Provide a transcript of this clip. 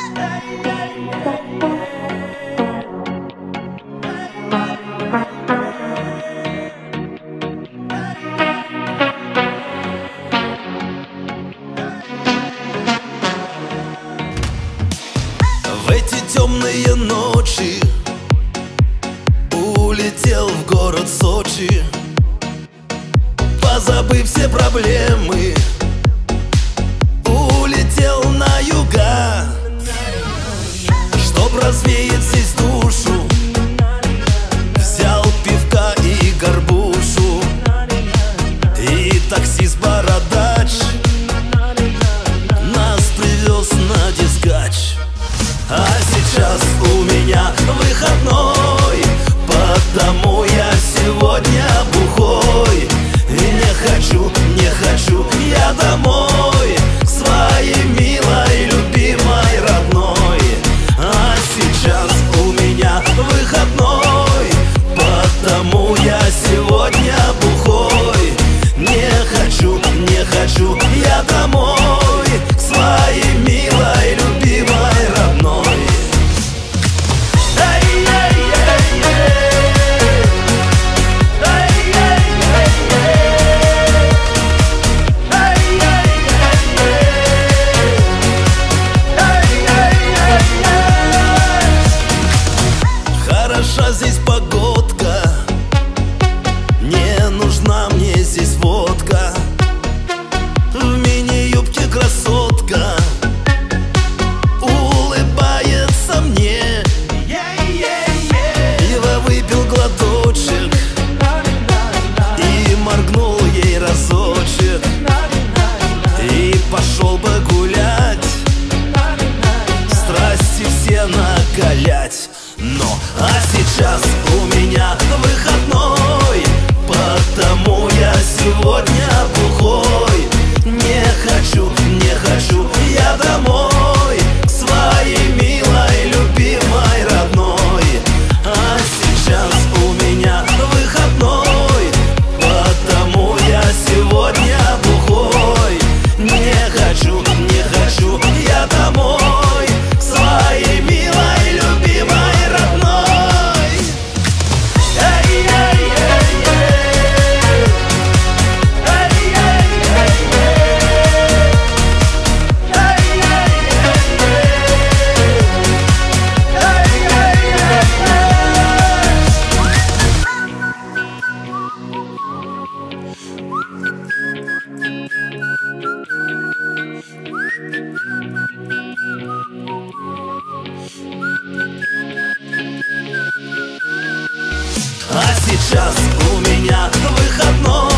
В эти темные ночи улетел в город Сочи, позабыв все проблемы, улетел на юга, чтоб развеять здесь душу. Взял пивка и горбушу, и таксист-бородач нас привез на дискач. А сейчас у меня выходной, потому я сегодня бухой. И не хочу я домой, к своей милой, любимой, родной. А сейчас у меня выходной, потому я сегодня бухой. Не хочу я домой, к своей милой, любимой, родной. Хороша здесь погодка, не нужна мне здесь водка. В мини-юбке красотка улыбается мне. Пиво выпил глоточек и моргнул ей разочек, и пошел бы гулять, страсти все накалять. А сейчас у меня выходной, потому я сегодня бухой. Не хочу я домой, к своей милой, любимой, родной. А сейчас у меня выходной, потому я сегодня бухой. Не хочу я домой, к своей милой, любимой, родной. А сейчас у меня выходной,